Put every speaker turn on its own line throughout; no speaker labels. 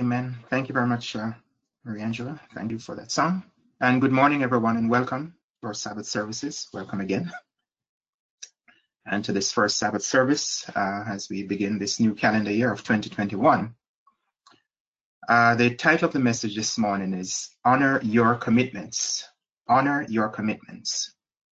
Amen. Thank you very much, Marie Angela. Thank you for that song. And good morning, everyone, and welcome to our Sabbath services. Welcome again. And to this first Sabbath service as we begin this new calendar year of 2021. The title of the message this morning is Honor Your Commitments. Honor Your Commitments.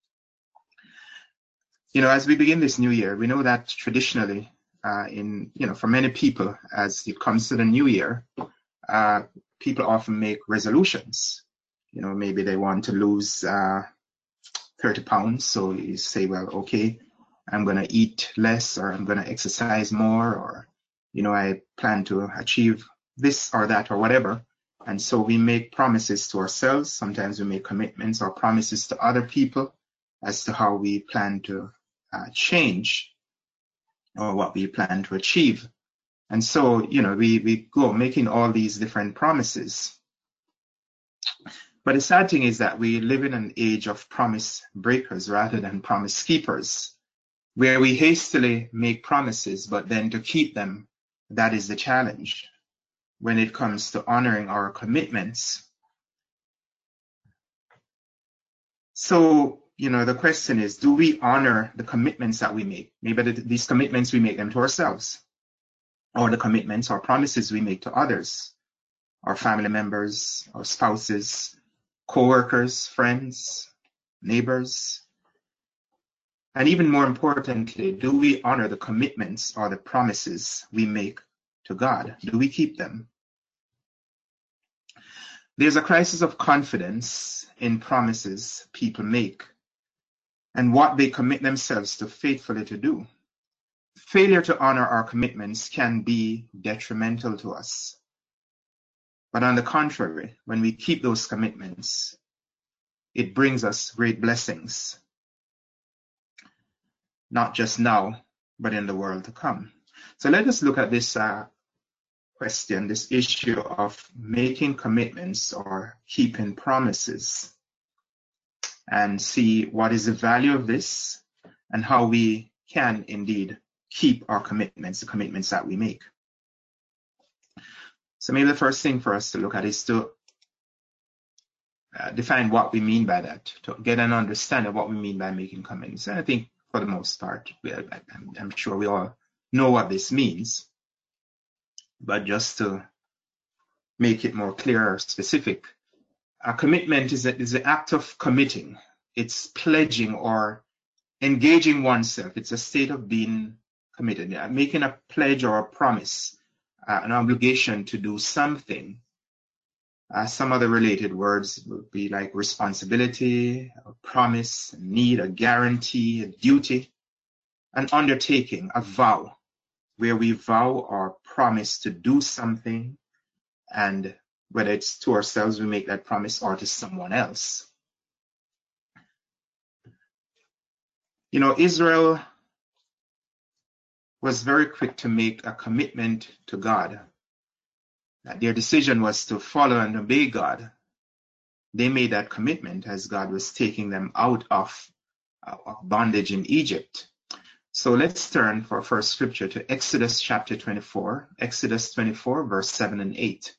As we begin this new year, we know that traditionally, for many people, as it comes to the new year, people often make resolutions. Maybe they want to lose 30 pounds. So you say, well, okay, I'm going to eat less, or I'm going to exercise more, or, I plan to achieve this or that or whatever. And so we make promises to ourselves. Sometimes we make commitments or promises to other people as to how we plan to change or what we plan to achieve. And so, we go making all these different promises. But the sad thing is that we live in an age of promise breakers rather than promise keepers, where we hastily make promises, but then to keep them, that is the challenge when it comes to honoring our commitments. So, the question is, do we honor the commitments that we make? Maybe these commitments, we make them to ourselves, or the commitments or promises we make to others, our family members, our spouses, co-workers, friends, neighbors. And even more importantly, do we honor the commitments or the promises we make to God? Do we keep them? There's a crisis of confidence in promises people make and what they commit themselves to faithfully to do. Failure to honor our commitments can be detrimental to us. But on the contrary, when we keep those commitments, it brings us great blessings, not just now, but in the world to come. So let us look at this question, this issue of making commitments or keeping promises, and see what is the value of this and how we can indeed keep our commitments, the commitments that we make. So maybe the first thing for us to look at is to define what we mean by that, to get an understanding of what we mean by making commitments. And I think for the most part, I'm sure we all know what this means, but just to make it more clear or specific, a commitment is the act of committing. It's pledging or engaging oneself. It's a state of being committed, making a pledge or a promise, an obligation to do something. Some other related words would be like responsibility, a promise, a need, a guarantee, a duty, an undertaking, a vow, where we vow or promise to do something, and whether it's to ourselves, we make that promise, or to someone else. Israel was very quick to make a commitment to God. Their decision was to follow and obey God. They made that commitment as God was taking them out of bondage in Egypt. So let's turn for our first scripture to Exodus chapter 24, Exodus 24, verse 7 and 8.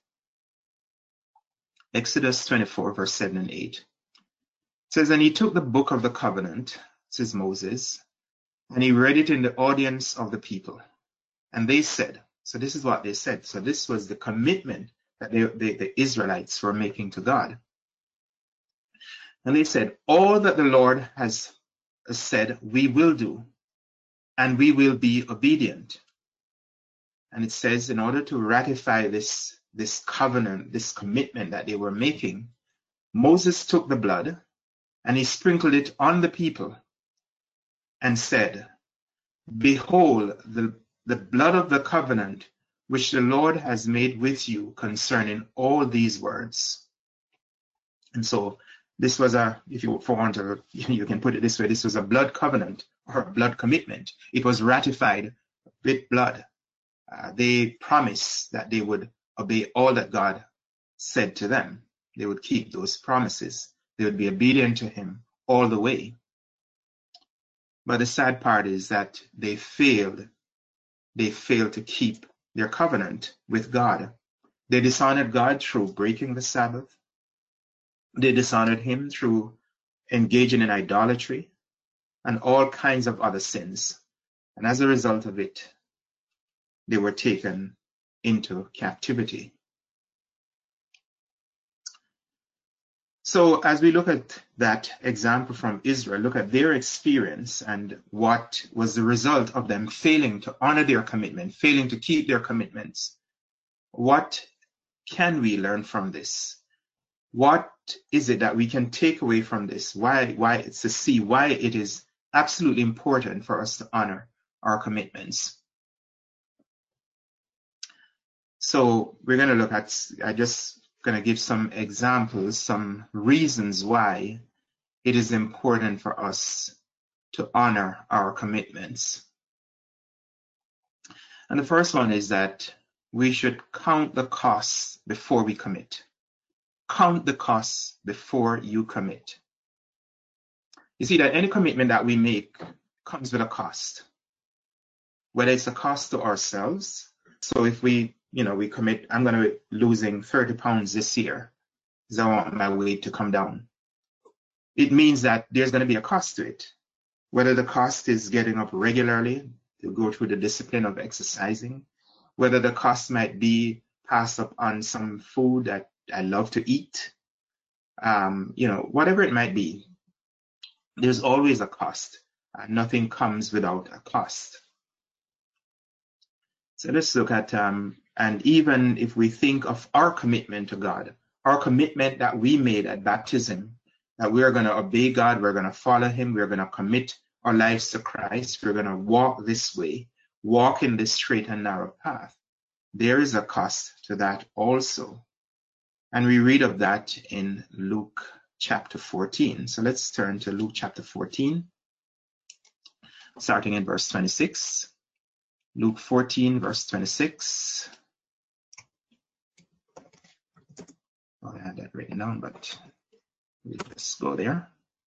Exodus 24, verse 7 and 8. It says, "And he took the book of the covenant," says Moses, "and he read it in the audience of the people. And they said," so this is what they said. So this was the commitment that the Israelites were making to God. And they said, "All that the Lord has said, we will do, and we will be obedient." And it says, in order to ratify this covenant, this commitment that they were making, Moses took the blood and he sprinkled it on the people and said, "Behold, the blood of the covenant which the Lord has made with you concerning all these words." And so this was if you want to, you can put it this way, this was a blood covenant or a blood commitment. It was ratified with blood. They promised that they would obey all that God said to them. They would keep those promises. They would be obedient to him all the way. But the sad part is that they failed to keep their covenant with God. They dishonored God through breaking the Sabbath. They dishonored him through engaging in idolatry and all kinds of other sins. And as a result of it, they were taken into captivity. So as we look at that example from Israel, look at their experience and what was the result of them failing to honor their commitment, failing to keep their commitments. What can we learn from this? What is it that we can take away from this? Why it's to see why it is absolutely important for us to honor our commitments. So we're going to look at, I just going to give some examples, some reasons why it is important for us to honor our commitments. And the first one is that we should count the costs before we commit. Count the costs before you commit. You see that any commitment that we make comes with a cost, whether it's a cost to ourselves. So if we commit, I'm going to be losing 30 pounds this year because I want my weight to come down. It means that there's going to be a cost to it. Whether the cost is getting up regularly to go through the discipline of exercising, whether the cost might be passed up on some food that I love to eat, whatever it might be, there's always a cost. Nothing comes without a cost. So let's look at, and even if we think of our commitment to God, our commitment that we made at baptism, that we are going to obey God, we're going to follow him, we're going to commit our lives to Christ, we're going to walk this way, walk in this straight and narrow path. There is a cost to that also. And we read of that in Luke chapter 14. So let's turn to Luke chapter 14, starting in verse 26. Luke 14, verse 26. I had that written down, but let's go there.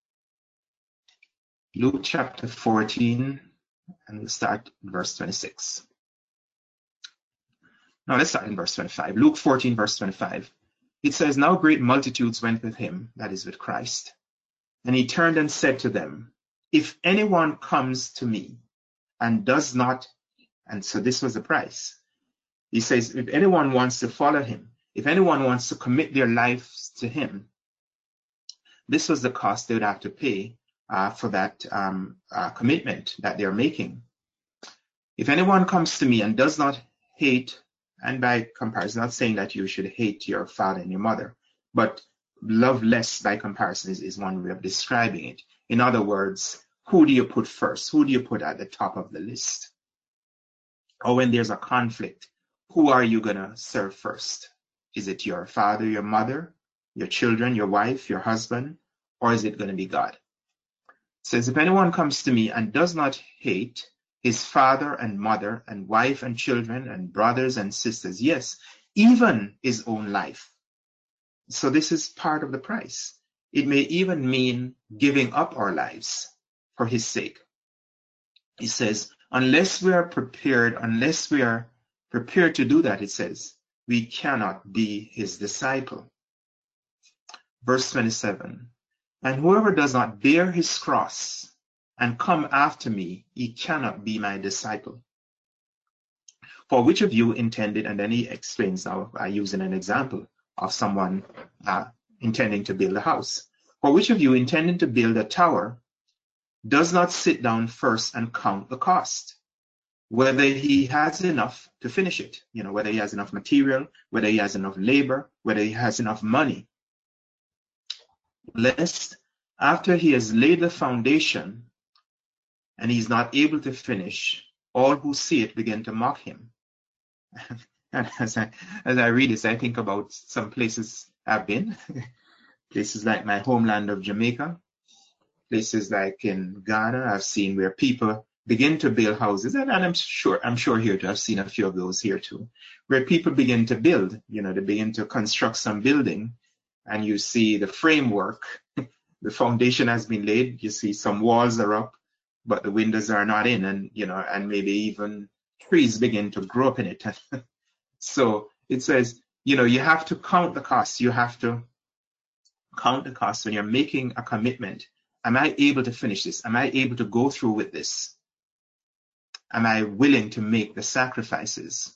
Luke chapter 14, and we'll start in verse 26. Now let's start in verse 25. Luke 14, verse 25. It says, "Now great multitudes went with him," that is with Christ. "And he turned and said to them, if anyone comes to me and does not," and so this was the price. He says, if anyone wants to follow him, if anyone wants to commit their lives to him, this was the cost they would have to pay for that commitment that they're making. "If anyone comes to me and does not hate," and by comparison, not saying that you should hate your father and your mother, but love less by comparison is one way of describing it. In other words, who do you put first? Who do you put at the top of the list? Or when there's a conflict, who are you going to serve first? Is it your father, your mother, your children, your wife, your husband, or is it going to be God? It says, if anyone comes to me and does not hate his father and mother and wife and children and brothers and sisters, yes, even his own life. So this is part of the price. It may even mean giving up our lives for his sake. He says, unless we are prepared to do that, it says, we cannot be his disciple. Verse 27, "And whoever does not bear his cross and come after me, he cannot be my disciple. For which of you intended," and then he explains now using an example of someone intending to build a house. "For which of you intending to build a tower does not sit down first and count the cost, whether he has enough to finish it, whether he has enough material, whether he has enough labor, whether he has enough money, lest after he has laid the foundation and he's not able to finish, all who see it begin to mock him." And as I read this, I think about some places I've been, places like my homeland of Jamaica, places like in Ghana. I've seen where people begin to build houses, and I'm sure here too. I've seen a few of those here too, where people begin to build. They begin to construct some building, and you see the framework, the foundation has been laid. You see some walls are up, but the windows are not in, and and maybe even trees begin to grow up in it. So it says, you have to count the cost. You have to count the cost when you're making a commitment. Am I able to finish this? Am I able to go through with this? Am I willing to make the sacrifices?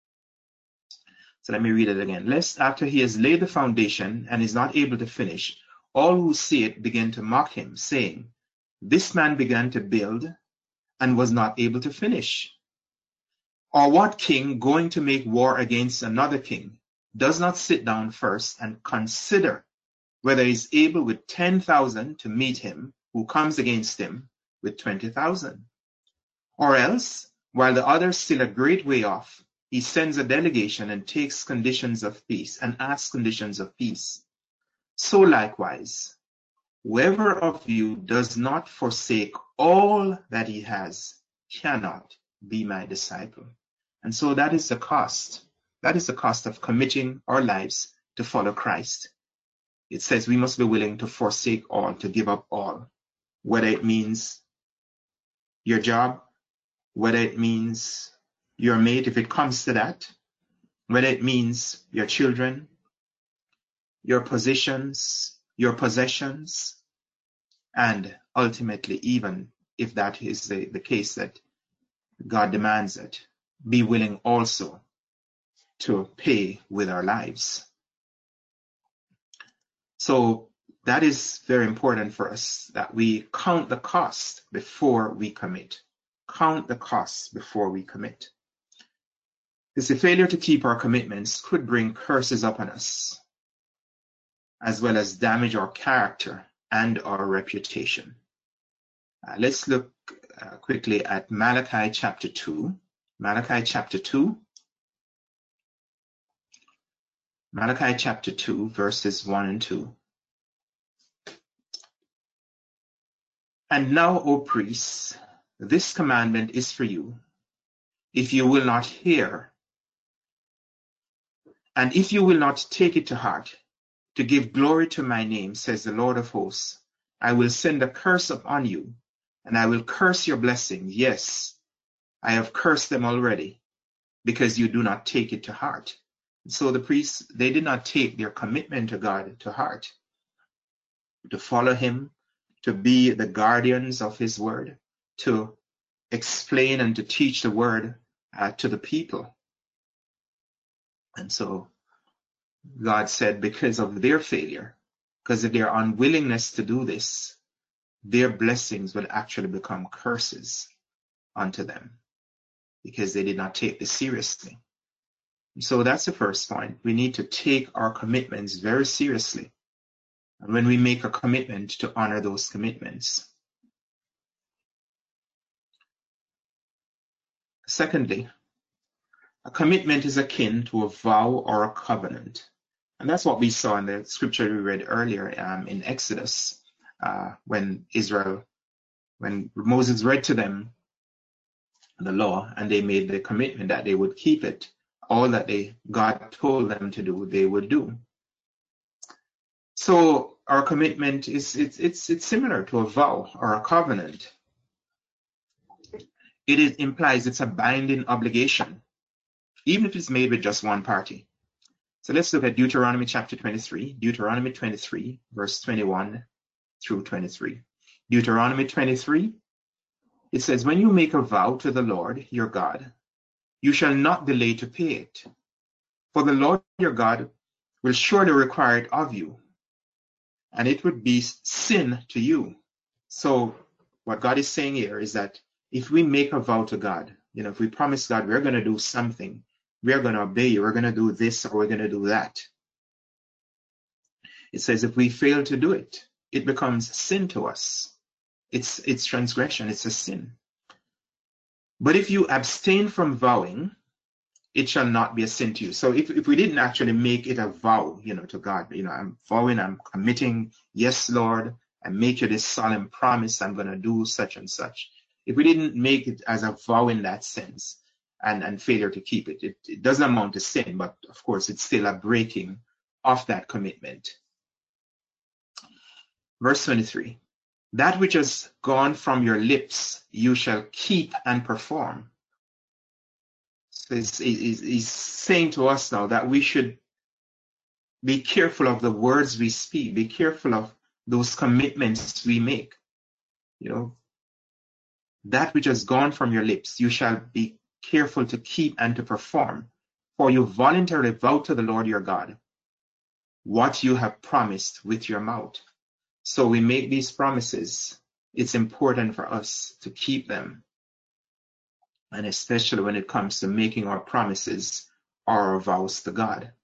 So let me read it again. Lest after he has laid the foundation and is not able to finish, all who see it begin to mock him, saying, this man began to build and was not able to finish. Or what king going to make war against another king does not sit down first and consider whether he is able with 10,000 to meet him who comes against him with 20,000? Or else, while the other is still a great way off, he sends a delegation and takes conditions of peace and asks conditions of peace. So likewise, whoever of you does not forsake all that he has cannot be my disciple. And so that is the cost. That is the cost of committing our lives to follow Christ. It says we must be willing to forsake all, to give up all, whether it means your job, whether it means your mate, if it comes to that, whether it means your children, your positions, your possessions, and ultimately, even if that is the case that God demands it, be willing also to pay with our lives. So that is very important for us, that we count the cost before we commit. Count the costs before we commit. Because the failure to keep our commitments could bring curses upon us, as well as damage our character and our reputation. Let's look quickly at Malachi chapter 2. Malachi chapter 2. Malachi chapter 2, verses 1 and 2. And now, O priests, this commandment is for you, if you will not hear, and if you will not take it to heart, to give glory to my name, says the Lord of hosts, I will send a curse upon you, and I will curse your blessing. Yes, I have cursed them already, because you do not take it to heart. So the priests, they did not take their commitment to God to heart, to follow him, to be the guardians of his word, to explain and to teach the word to the people. And so God said, because of their failure, because of their unwillingness to do this, their blessings will actually become curses unto them, because they did not take this seriously. So that's the first point. We need to take our commitments very seriously. And when we make a commitment, to honor those commitments. Secondly, a commitment is akin to a vow or a covenant. And that's what we saw in the scripture we read earlier in Exodus, when Moses read to them the law, and they made the commitment that they would keep it. All that God told them to do, they would do. So our commitment it's similar to a vow or a covenant. It implies it's a binding obligation, even if it's made with just one party. So let's look at Deuteronomy chapter 23. Deuteronomy 23, verse 21 through 23. Deuteronomy 23, it says, when you make a vow to the Lord your God, you shall not delay to pay it. For the Lord your God will surely require it of you, and it would be sin to you. So what God is saying here is that if we make a vow to God, if we promise God we're going to do something, we're going to obey you, we're going to do this or we're going to do that. It says if we fail to do it, it becomes sin to us. It's transgression, it's a sin. But if you abstain from vowing, it shall not be a sin to you. So if we didn't actually make it a vow, to God, I'm vowing, I'm committing, yes, Lord, I make you this solemn promise, I'm going to do such and such. If we didn't make it as a vow in that sense and failure to keep it, it doesn't amount to sin, but of course it's still a breaking of that commitment. Verse 23, that which has gone from your lips you shall keep and perform. So he's saying to us now that we should Be careful of the words we speak. Be careful of those commitments we make. You know, that which has gone from your lips, you shall be careful to keep and to perform. For you voluntarily vow to the Lord your God what you have promised with your mouth. So we make these promises. It's important for us to keep them. And especially when it comes to making our promises or our vows to God.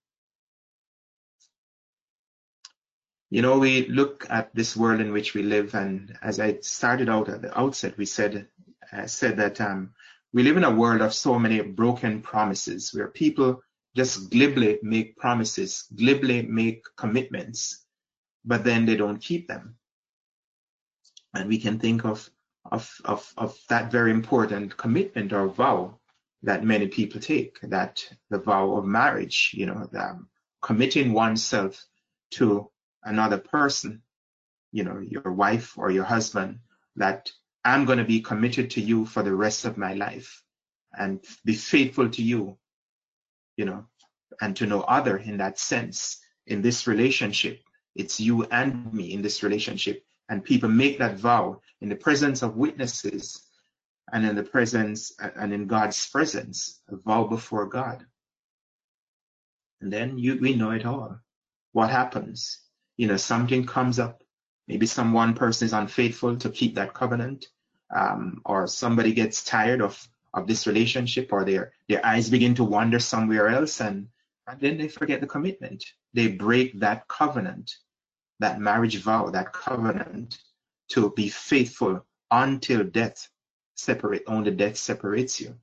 You know, we look at this world in which we live, and as I started out at the outset, we said that we live in a world of so many broken promises where people just glibly make promises, glibly make commitments, but then they don't keep them. And we can think of that very important commitment or vow that many people take, that the vow of marriage, you know, committing oneself to another person, you know, your wife or your husband, that I'm going to be committed to you for the rest of my life and be faithful to you, you know, and to no other in that sense. In this relationship, it's you and me in this relationship. And people make that vow in the presence of witnesses and in the presence and in God's presence, a vow before God. And then we know it all. What happens? You know, something comes up. Maybe one person is unfaithful to keep that covenant, or somebody gets tired of this relationship, or their eyes begin to wander somewhere else, and then they forget the commitment. They break that covenant, that marriage vow, that covenant to be faithful until death only death separates you.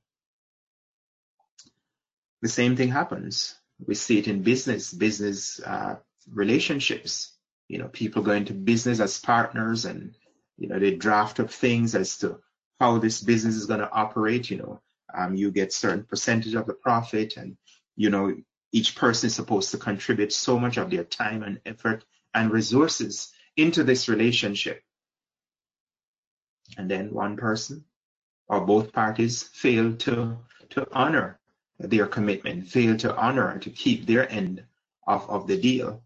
The same thing happens. We see it in business relationships. You know, people go into business as partners, and you know, they draft up things as to how this business is going to operate. You know, you get certain percentage of the profit, and you know, each person is supposed to contribute so much of their time and effort and resources into this relationship. And then one person or both parties fail to honor their commitment, fail to honor and to keep their end of the deal.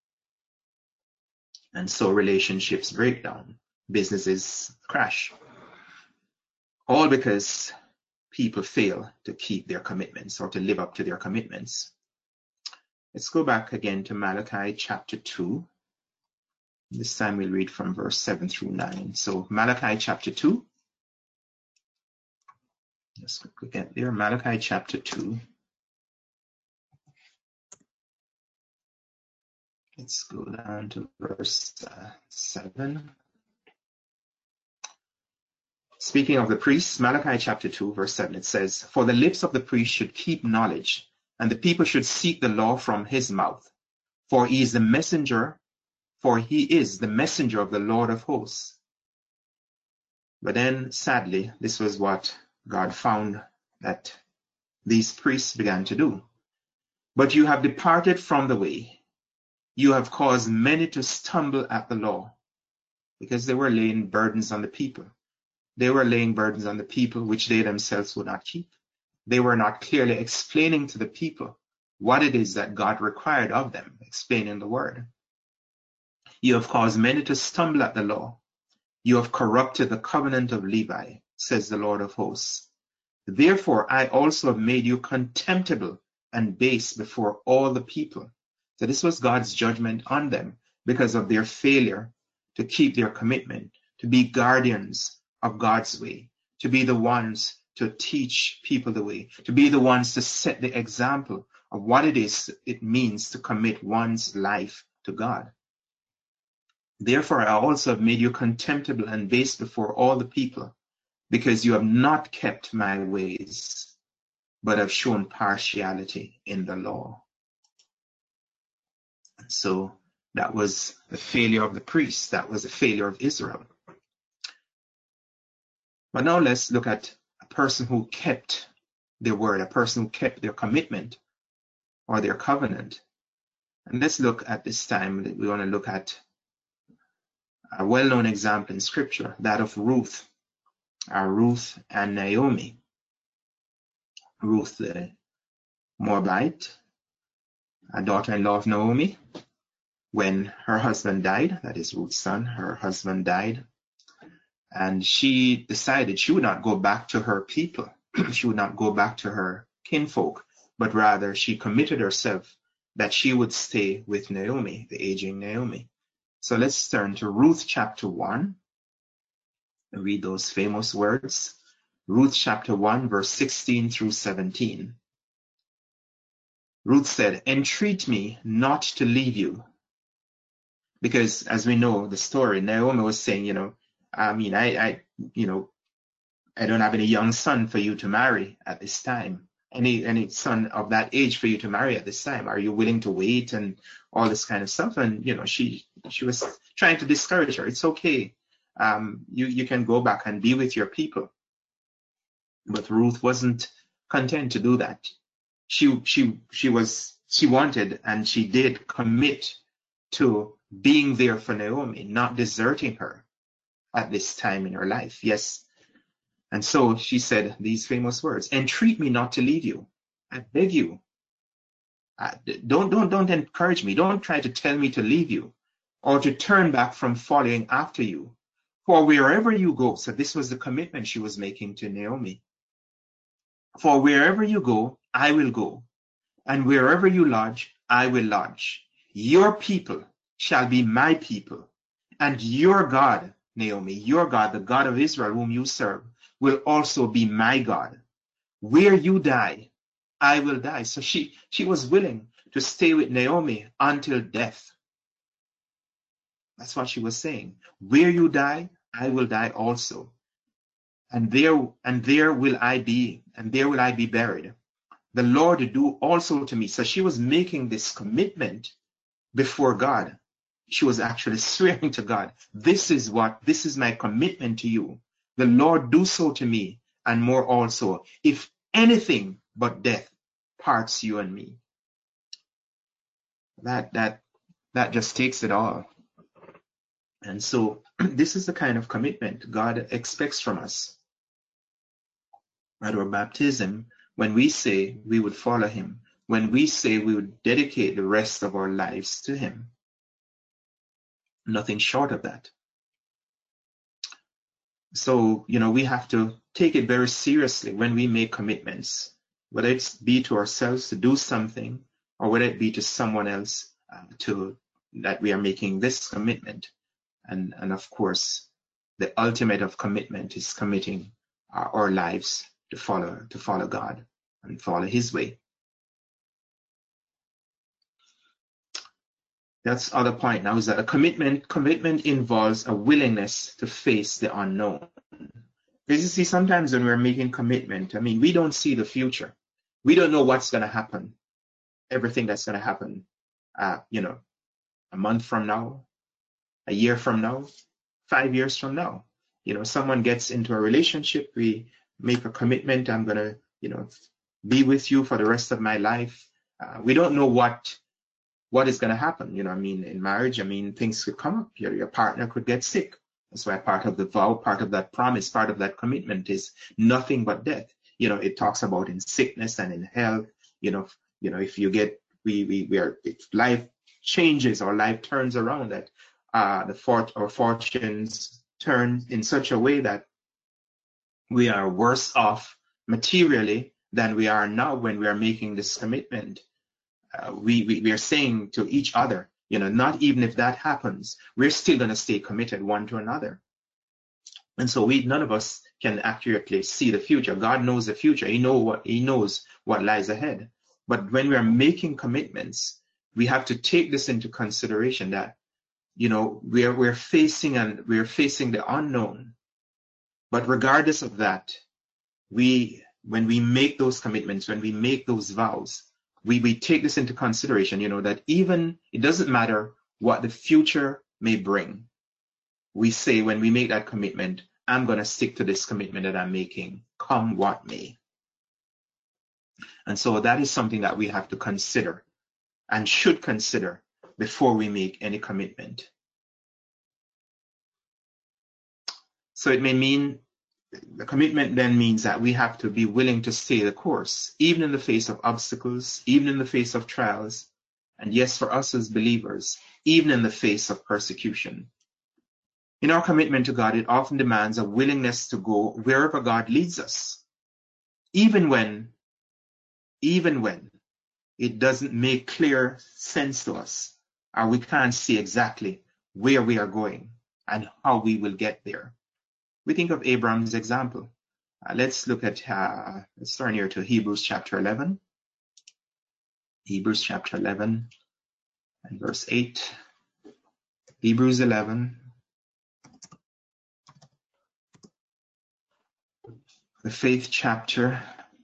And so relationships break down, businesses crash, all because people fail to keep their commitments or to live up to their commitments. Let's go back again to Malachi chapter 2. This time we'll read from verse 7 through 9. So Malachi chapter 2. Let's get there. Malachi chapter 2. Let's go down to verse 7. Speaking of the priests, Malachi chapter 2, verse 7, it says, For the lips of the priest should keep knowledge, and the people should seek the law from his mouth. For he is the messenger of the Lord of hosts. But then, sadly, this was what God found that these priests began to do. But you have departed from the way. You have caused many to stumble at the law, because they were laying burdens on the people. They were laying burdens on the people which they themselves would not keep. They were not clearly explaining to the people what it is that God required of them, explaining the word. You have caused many to stumble at the law. You have corrupted the covenant of Levi, says the Lord of hosts. Therefore, I also have made you contemptible and base before all the people. So this was God's judgment on them because of their failure to keep their commitment, to be guardians of God's way, to be the ones to teach people the way, to be the ones to set the example of what it means to commit one's life to God. Therefore, I also have made you contemptible and base before all the people, because you have not kept my ways, but have shown partiality in the law. And so that was the failure of the priests. That was the failure of Israel. But now let's look at a person who kept their word, a person who kept their commitment or their covenant. And let's look at this time, we want to look at a well-known example in Scripture, that of Ruth and Naomi. Ruth the Moabite, a daughter-in-law of Naomi, when her husband died, that is Ruth's son, her husband died, and she decided she would not go back to her people. She would not go back to her kinfolk, but rather she committed herself that she would stay with Naomi, the aging Naomi. So let's turn to Ruth chapter 1 and read those famous words. Ruth chapter 1, verse 16 through 17. Ruth said, "Entreat me not to leave you." Because as we know the story, Naomi was saying, I don't have any young son for you to marry at this time. Any son of that age for you to marry at this time. Are you willing to wait and all this kind of stuff? And she was trying to discourage her. It's okay. You can go back and be with your people. But Ruth wasn't content to do that. She wanted and she did commit to being there for Naomi, not deserting her at this time in her life. Yes. And so she said these famous words, "Entreat me not to leave you. I beg you. Don't encourage me. Don't try to tell me to leave you or to turn back from following after you. For wherever you go," so this was the commitment she was making to Naomi. "For wherever you go, I will go. And wherever you lodge, I will lodge. Your people shall be my people. And your God, Naomi, your God, the God of Israel whom you serve, will also be my God. Where you die, I will die." So she was willing to stay with Naomi until death. That's what she was saying. Where you die, I will die also. And there will I be, and there will I be buried. The Lord do also to me. So she was making this commitment before God. She was actually swearing to God, this is my commitment to you. The Lord do so to me, and more also, if anything but death parts you and me. That just takes it all. And so this is the kind of commitment God expects from us. At our baptism, when we say we would follow him, when we say we would dedicate the rest of our lives to him, nothing short of that. So, we have to take it very seriously when we make commitments, whether it's be to ourselves to do something, or whether it be to someone else that we are making this commitment. And of course, the ultimate of commitment is committing our lives to follow God and follow his way. That's the other point now, is that a commitment involves a willingness to face the unknown. Because you see, sometimes when we're making commitment, we don't see the future. We don't know what's going to happen, everything that's going to happen, a month from now, a year from now, 5 years from now. Someone gets into a relationship, we make a commitment, I'm going to, be with you for the rest of my life. We don't know what is going to happen. In marriage, things could come up. Your partner could get sick. That's why part of the vow, part of that promise, part of that commitment is nothing but death. It talks about in sickness and in health. If you get, if life changes or life turns around, that our fortunes turn in such a way that we are worse off materially than we are now when we are making this commitment. We are saying to each other, not even if that happens, we're still going to stay committed one to another. And so none of us can accurately see the future. God knows the future. He knows what lies ahead. But when we are making commitments, we have to take this into consideration that, we're facing the unknown. But regardless of that, when we make those commitments, when we make those vows, we take this into consideration, that even it doesn't matter what the future may bring. We say when we make that commitment, I'm going to stick to this commitment that I'm making, come what may. And so that is something that we have to consider and should consider before we make any commitment. So it may mean, the commitment then means that we have to be willing to stay the course, even in the face of obstacles, even in the face of trials, And yes, for us as believers, even in the face of persecution. In our commitment to God, it often demands a willingness to go wherever God leads us, even when it doesn't make clear sense to us, or we can't see exactly where we are going and how we will get there. We think of Abraham's example. Let's look at, let's turn here to Hebrews chapter 11. Hebrews chapter 11 and verse 8. Hebrews 11. The faith chapter.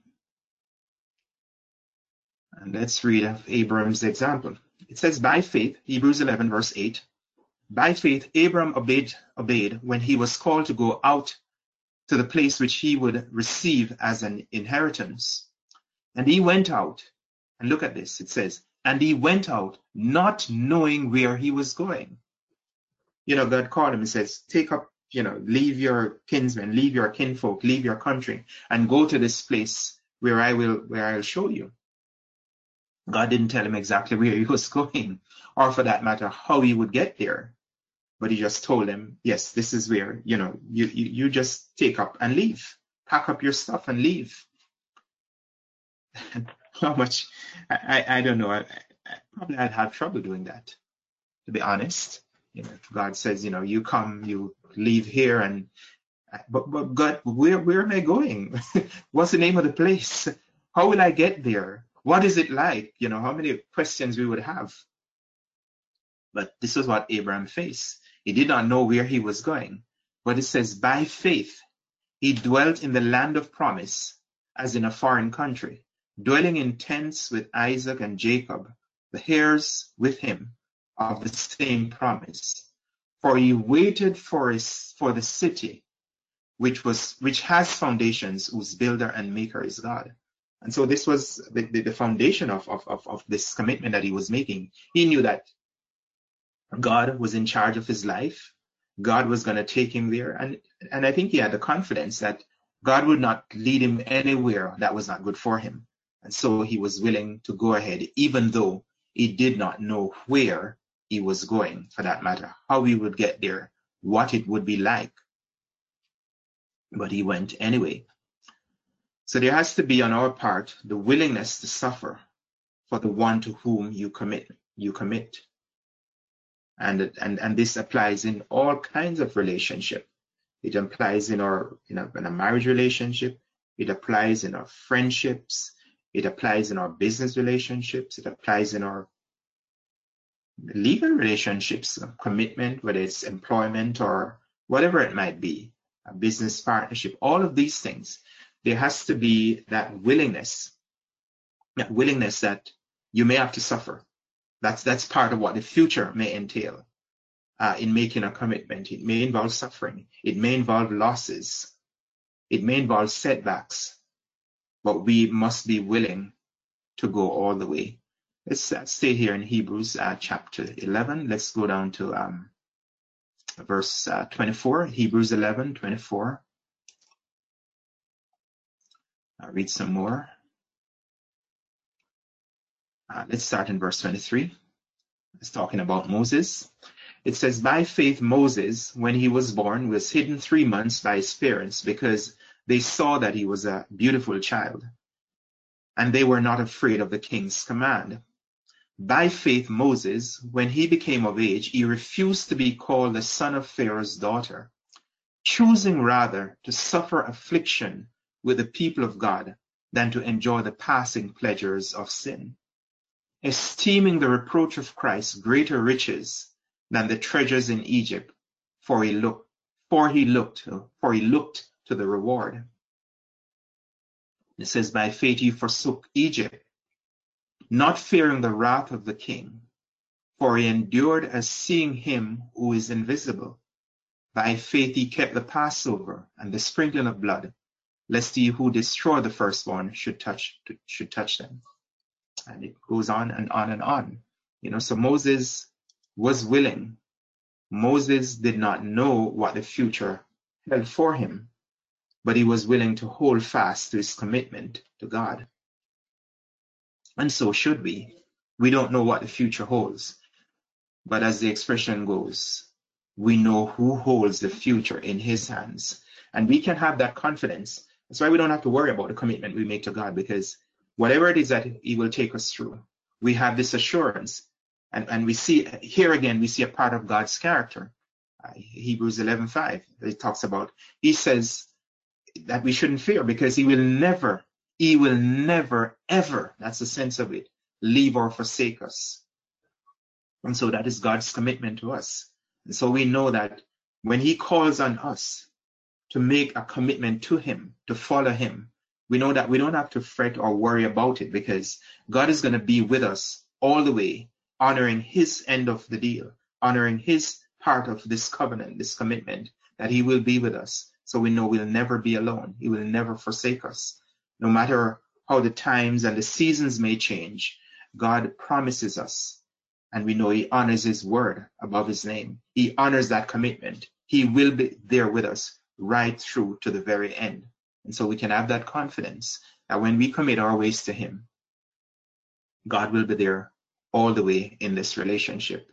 And let's read of Abraham's example. It says, by faith, Hebrews 11 verse 8, by faith Abraham obeyed when he was called to go out to the place which he would receive as an inheritance. And he went out, and look at this, it says, and he went out not knowing where he was going. God called him and says, take up, leave your kinsmen, leave your kinfolk, leave your country, and go to this place where I'll show you. God didn't tell him exactly where he was going, or for that matter, how he would get there. But he just told him, yes, this is where, you just take up and leave. Pack up your stuff and leave. How much, I don't know. Probably I'd have trouble doing that, to be honest. If God says, you come, you leave here, but God, where am I going? What's the name of the place? How will I get there? What is it like? How many questions we would have. But this is what Abraham faced. He did not know where he was going. But it says, by faith, he dwelt in the land of promise, as in a foreign country, dwelling in tents with Isaac and Jacob, the heirs with him of the same promise. For he waited for the city, which has foundations, whose builder and maker is God. And so this was the foundation of this commitment that he was making. He knew that God was in charge of his life. God was going to take him there. And I think he had the confidence that God would not lead him anywhere that was not good for him. And so he was willing to go ahead, even though he did not know where he was going, for that matter, how he would get there, what it would be like. But he went anyway. So there has to be on our part the willingness to suffer for the one to whom you commit. And this applies in all kinds of relationship. It applies in a marriage relationship. It applies in our friendships. It applies in our business relationships. It applies in our legal relationships, commitment, whether it's employment or whatever it might be, a business partnership, all of these things. There has to be that willingness that you may have to suffer. That's part of what the future may entail in making a commitment. It may involve suffering. It may involve losses. It may involve setbacks. But we must be willing to go all the way. Let's stay here in Hebrews chapter 11. Let's go down to verse 24. Hebrews 11:24. I'll read some more. Let's start in verse 23. It's talking about Moses. It says, by faith Moses, when he was born, was hidden 3 months by his parents because they saw that he was a beautiful child, and they were not afraid of the king's command. By faith Moses, when he became of age, he refused to be called the son of Pharaoh's daughter, choosing rather to suffer affliction with the people of God than to enjoy the passing pleasures of sin, esteeming the reproach of Christ greater riches than the treasures in Egypt, for he looked to the reward. It says, by faith he forsook Egypt, not fearing the wrath of the king, for he endured as seeing him who is invisible. By faith he kept the Passover and the sprinkling of blood, lest he who destroyed the firstborn should touch them. And it goes on and on and on. So Moses was willing. Moses did not know what the future held for him, but he was willing to hold fast to his commitment to God. And so should we. We don't know what the future holds. But as the expression goes, we know who holds the future in his hands. And we can have that confidence. That's why we don't have to worry about the commitment we make to God, because whatever it is that he will take us through, we have this assurance. And we see, here again, we see a part of God's character. Hebrews 11:5, it talks about, he says that we shouldn't fear because he will never, ever, that's the sense of it, leave or forsake us. And so that is God's commitment to us. And so we know that when he calls on us to make a commitment to him, to follow him, we know that we don't have to fret or worry about it, because God is going to be with us all the way, honoring his end of the deal, honoring his part of this covenant, this commitment, that he will be with us. So we know we'll never be alone. He will never forsake us. No matter how the times and the seasons may change, God promises us, and we know he honors his word above his name. He honors that commitment. He will be there with us right through to the very end. And so we can have that confidence that when we commit our ways to him, God will be there all the way in this relationship.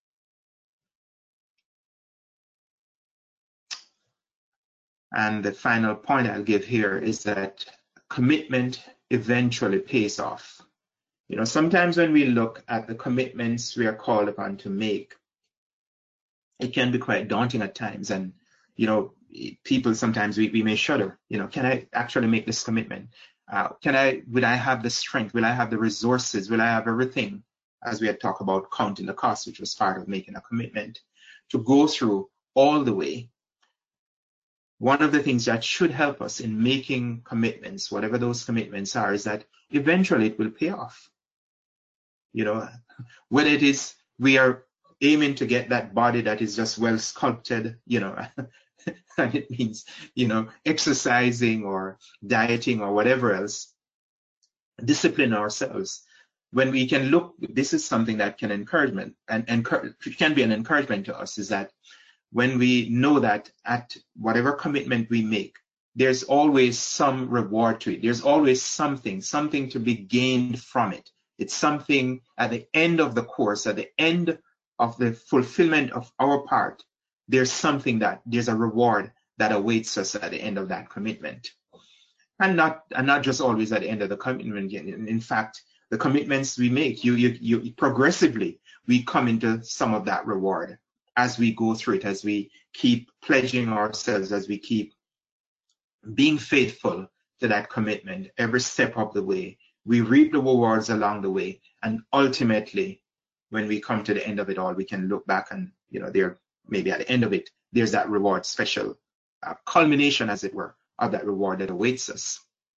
And the final point I'll give here is that commitment eventually pays off. You know, sometimes when we look at the commitments we are called upon to make, it can be quite daunting at times. And, you know, people sometimes we may shudder, you know, can I actually make this commitment? Will I have the strength? Will I have the resources? Will I have everything? As we had talked about counting the cost, which was part of making a commitment, to go through all the way. One of the things that should help us in making commitments, whatever those commitments are, is that eventually it will pay off. You know, whether it is we are aiming to get that body that is just well sculpted, you know, and it means, you know, exercising or dieting or whatever else, discipline ourselves. When we can look, this is something that can can be an encouragement to us, is that when we know that at whatever commitment we make, there's always some reward to it. There's always something to be gained from it. It's something at the end of the course, at the end of the fulfillment of our part, there's a reward that awaits us at the end of that commitment. And not just always at the end of the commitment. In fact, the commitments we make, you progressively, we come into some of that reward as we go through it, as we keep pledging ourselves, as we keep being faithful to that commitment every step of the way. We reap the rewards along the way, and ultimately, when we come to the end of it all, we can look back and, you know, there maybe at the end of it, there's that reward, special culmination, as it were, of that reward that awaits us.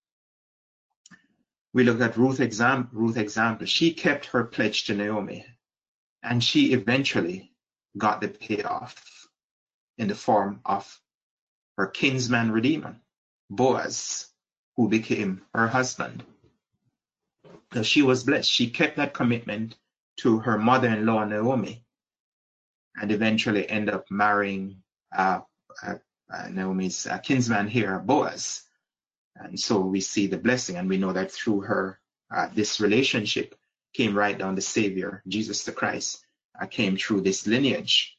We look at Ruth's example. She kept her pledge to Naomi, and she eventually got the payoff in the form of her kinsman redeemer, Boaz, who became her husband. So she was blessed. She kept that commitment to her mother-in-law, Naomi, and eventually ended up marrying Naomi's kinsman here, Boaz. And so we see the blessing, and we know that through her, this relationship came right down. The Savior, Jesus the Christ, came through this lineage.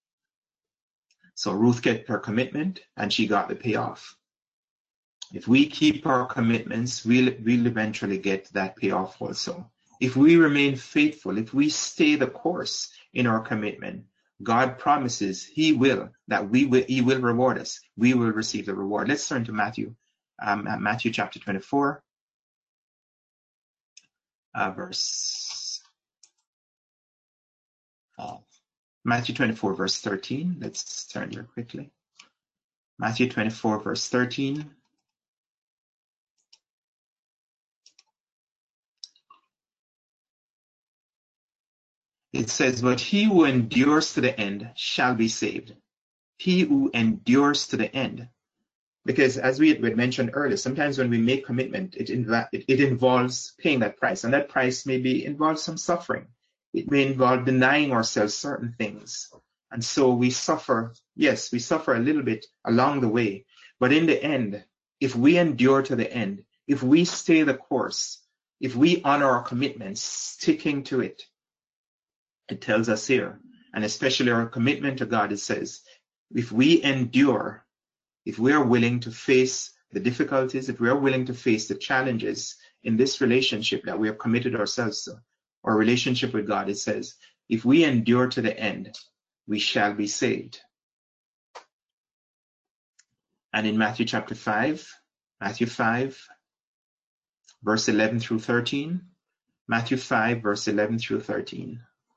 So Ruth kept her commitment, and she got the payoff. If we keep our commitments, we'll eventually get that payoff also. If we remain faithful, if we stay the course in our commitment, God promises He will reward us. We will receive the reward. Let's turn to Matthew chapter 24, Matthew 24, verse 13. Let's turn here quickly. Matthew 24, verse 13. It says, "But he who endures to the end shall be saved." He who endures to the end. Because as we had mentioned earlier, sometimes when we make commitment, it involves paying that price. And that price maybe involves some suffering. It may involve denying ourselves certain things. And so we suffer. Yes, we suffer a little bit along the way. But in the end, if we endure to the end, if we stay the course, if we honor our commitments, sticking to it, it tells us here, and especially our commitment to God, it says, if we endure, if we are willing to face the difficulties, if we are willing to face the challenges in this relationship that we have committed ourselves to, our relationship with God, it says, if we endure to the end, we shall be saved. And in Matthew 5, verse 11 through 13, Matthew 5, verse 11 through 13.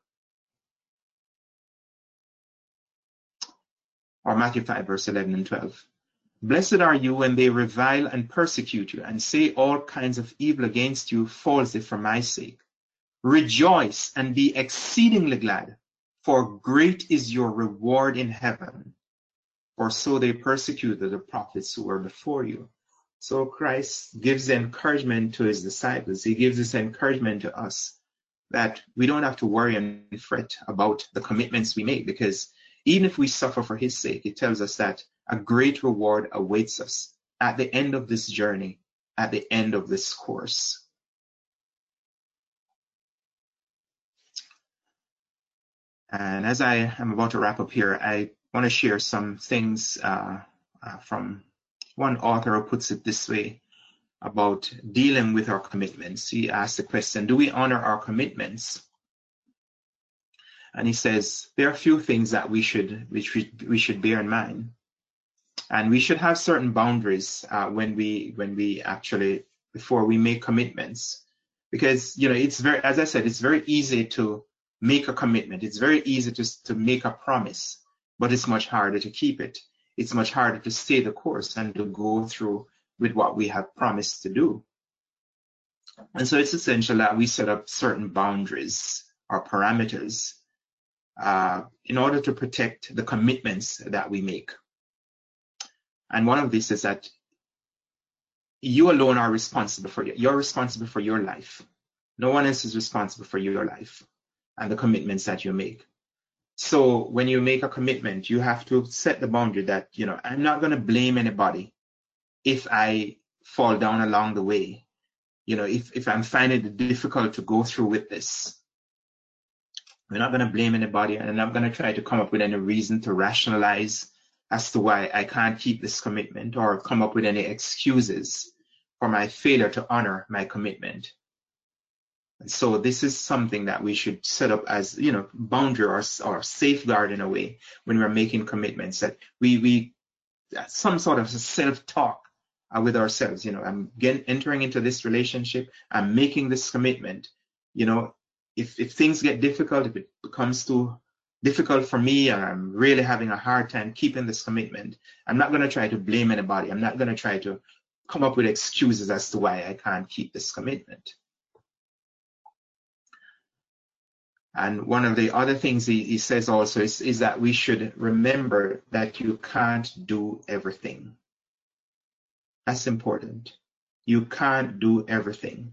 Or Matthew 5, verse 11 and 12. Blessed are you when they revile and persecute you and say all kinds of evil against you falsely for my sake. Rejoice and be exceedingly glad, for great is your reward in heaven. For so they persecuted the prophets who were before you. So Christ gives encouragement to his disciples. He gives this encouragement to us that we don't have to worry and fret about the commitments we make, because even if we suffer for his sake, it tells us that a great reward awaits us at the end of this journey, at the end of this course. And as I am about to wrap up here, I want to share some things from one author who puts it this way about dealing with our commitments. He asked the question, do we honor our commitments? And he says there are a few things that we should bear in mind, and we should have certain boundaries when we actually, before we make commitments, because it's very, as I said, it's very easy to make a commitment. It's very easy to make a promise, but it's much harder to keep it. It's much harder to stay the course and to go through with what we have promised to do. And so it's essential that we set up certain boundaries or parameters in order to protect the commitments that we make. And one of these is that you alone are responsible for it. You're responsible for your life. No one else is responsible for your life and the commitments that you make. So when you make a commitment, you have to set the boundary that, I'm not going to blame anybody if I fall down along the way. If I'm finding it difficult to go through with this, we're not going to blame anybody, and I'm not going to try to come up with any reason to rationalize as to why I can't keep this commitment or come up with any excuses for my failure to honor my commitment. And so this is something that we should set up as, boundary or safeguard in a way when we're making commitments, that we some sort of self-talk with ourselves. I'm entering into this relationship, I'm making this commitment. If things get difficult, if it becomes too difficult for me, and I'm really having a hard time keeping this commitment, I'm not going to try to blame anybody. I'm not going to try to come up with excuses as to why I can't keep this commitment. And one of the other things he says also is that we should remember that you can't do everything. That's important. You can't do everything.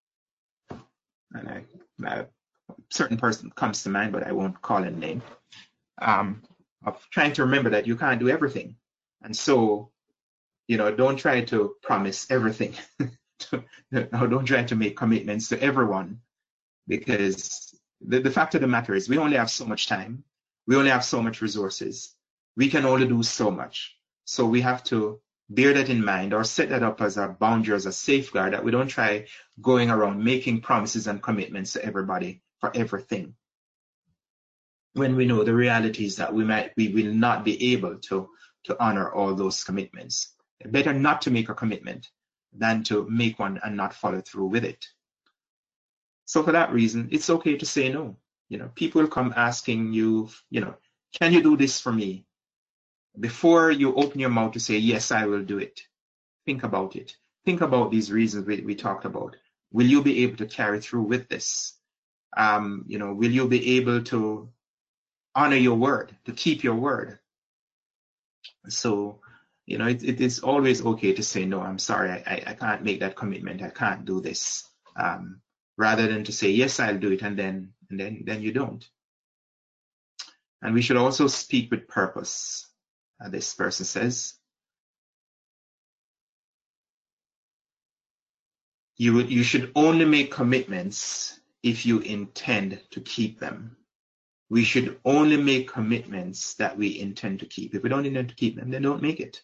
And a certain person comes to mind, but I won't call a name, of trying to remember that you can't do everything. And so, don't try to promise everything. Don't try to make commitments to everyone, because the fact of the matter is we only have so much time. We only have so much resources. We can only do so much. So we have to bear that in mind, or set that up as a boundary, as a safeguard, that we don't try going around making promises and commitments to everybody for everything, when we know the reality is that we will not be able to honor all those commitments. Better not to make a commitment than to make one and not follow through with it. So for that reason, it's okay to say no. People will come asking you, can you do this for me? Before you open your mouth to say, yes, I will do it, think about it. Think about these reasons we talked about. Will you be able to carry through with this? Will you be able to honor your word, to keep your word? So, it is always okay to say, no, I'm sorry, I can't make that commitment. I can't do this. Rather than to say, yes, I'll do it, and then you don't. And we should also speak with purpose. This person says, You should only make commitments if you intend to keep them. We should only make commitments that we intend to keep. If we don't intend to keep them, then don't make it.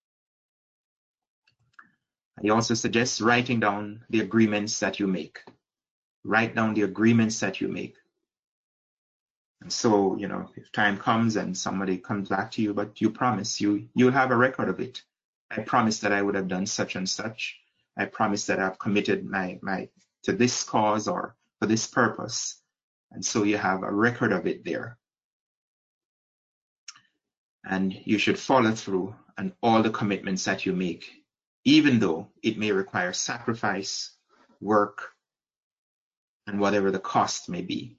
I also suggest writing down the agreements that you make. Write down the agreements that you make. And so, if time comes and somebody comes back to you, but you promise, you'll have a record of it. I promise that I would have done such and such. I promise that I've committed my to this cause or for this purpose. And so you have a record of it there. And you should follow through on all the commitments that you make, even though it may require sacrifice, work, and whatever the cost may be.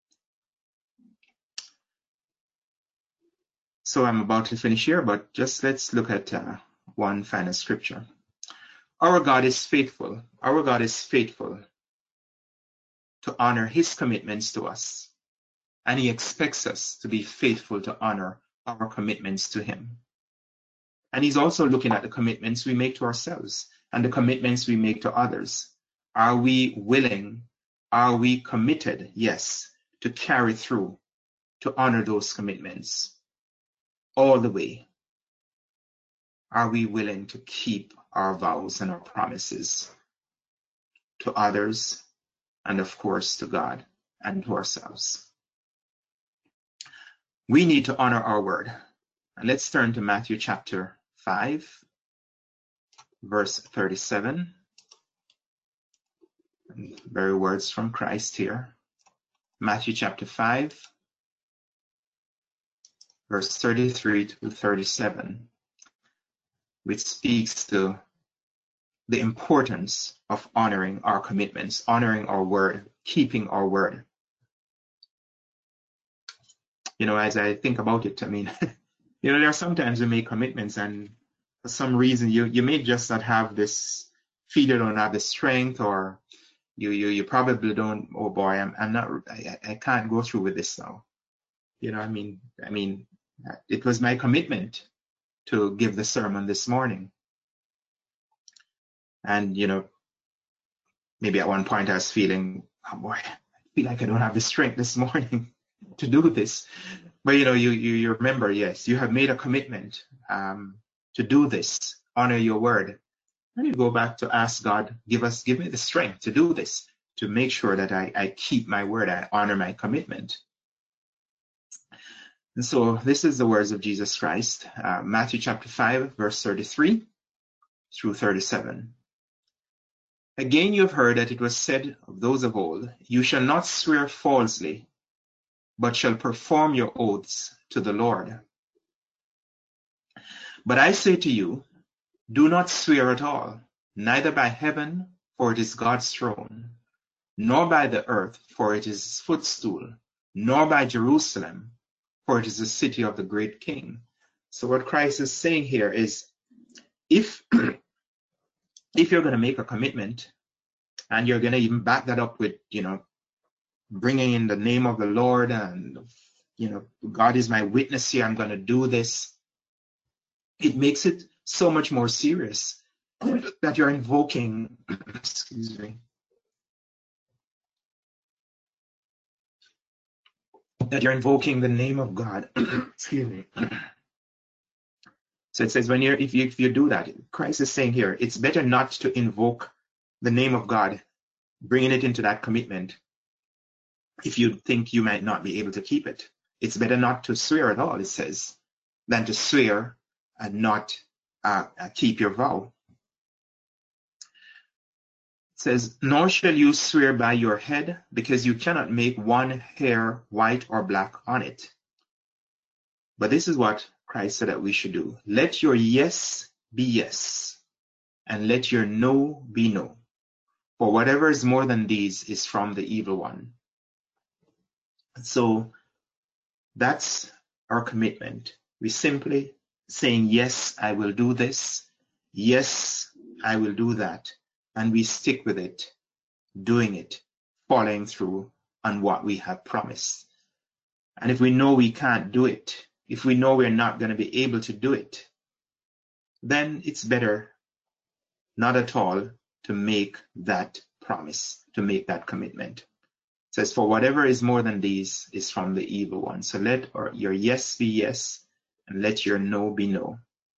So I'm about to finish here, but just let's look at one final scripture. Our God is faithful. Our God is faithful to honor his commitments to us. And he expects us to be faithful to honor our commitments to him. And he's also looking at the commitments we make to ourselves and the commitments we make to others. Are we willing? Are we committed? Yes, to carry through, to honor those commitments all the way. Are we willing to keep our vows and our promises to others and, of course, to God and to ourselves? We need to honor our word. And let's turn to Matthew chapter 5, verse 37. Very words from Christ here. Matthew chapter 5, verse 33 to 37, which speaks to the importance of honoring our commitments, honoring our word, keeping our word. As I think about it, there are sometimes we make commitments and for some reason you may just not have this, feel you don't have the strength, or you probably don't, oh boy, I can't go through with this now. It was my commitment to give the sermon this morning. And, maybe at one point I was feeling, oh boy, I feel like I don't have the strength this morning to do this. But, you remember, yes, you have made a commitment to do this, honor your word. And you go back to ask God, give me the strength to do this, to make sure that I keep my word, I honor my commitment. And so this is the words of Jesus Christ, Matthew chapter 5, verse 33 through 37. Again, you have heard that it was said of those of old, you shall not swear falsely, but shall perform your oaths to the Lord. But I say to you, do not swear at all, neither by heaven, for it is God's throne, nor by the earth, for it is his footstool, nor by Jerusalem, for it is the city of the great King. So what Christ is saying here is, if you're going to make a commitment, and you're going to even back that up with, bringing in the name of the Lord, and, God is my witness here, I'm going to do this, it makes it so much more serious that you're invoking, excuse me, that you're invoking the name of God. Excuse me. So it says, if you do that, Christ is saying here, it's better not to invoke the name of God, bringing it into that commitment, if you think you might not be able to keep it. It's better not to swear at all, it says, than to swear and not keep your vow. It says, nor shall you swear by your head, because you cannot make one hair white or black on it. But this is what Christ said that we should do. Let your yes be yes, and let your no be no. For whatever is more than these is from the evil one. So that's our commitment. We simply saying, yes, I will do this. Yes, I will do that. And we stick with it, doing it, following through on what we have promised. And if we know we can't do it, if we know we're not going to be able to do it, then it's better not at all to make that promise, to make that commitment. It says, for whatever is more than these is from the evil one. So let your yes be yes, and let your no be no.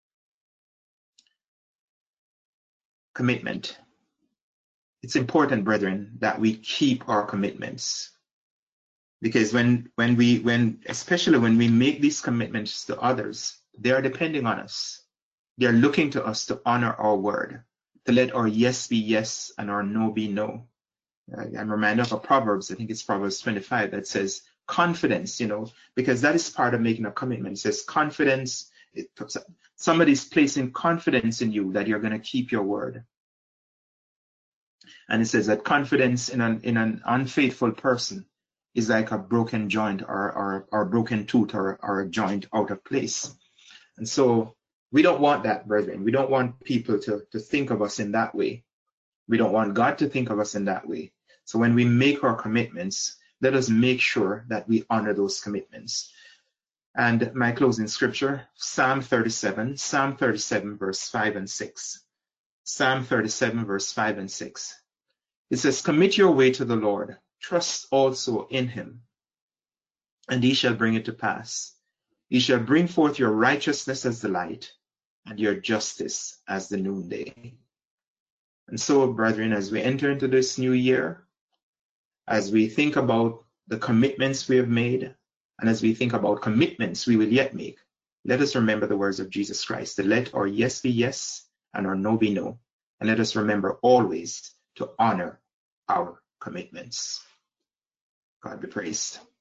Commitment. It's important, brethren, that we keep our commitments. Because especially when we make these commitments to others, they are depending on us. They are looking to us to honor our word, to let our yes be yes and our no be no. I'm reminded of a Proverbs, I think it's Proverbs 25, that says confidence, because that is part of making a commitment. It says confidence, somebody's placing confidence in you that you're going to keep your word. And it says that confidence in an unfaithful person is like a broken joint or a broken tooth or a joint out of place. And so we don't want that, brethren. We don't want people to think of us in that way. We don't want God to think of us in that way. So when we make our commitments, let us make sure that we honor those commitments. And my closing scripture, Psalm 37 verse 5 and 6. Psalm 37 verse 5 and 6. It says, commit your way to the Lord, trust also in him, and he shall bring it to pass. He shall bring forth your righteousness as the light, and your justice as the noonday. And so, brethren, as we enter into this new year, as we think about the commitments we have made, and as we think about commitments we will yet make, let us remember the words of Jesus Christ, to let our yes be yes and our no be no. And let us remember always to honor our commitments. God be praised.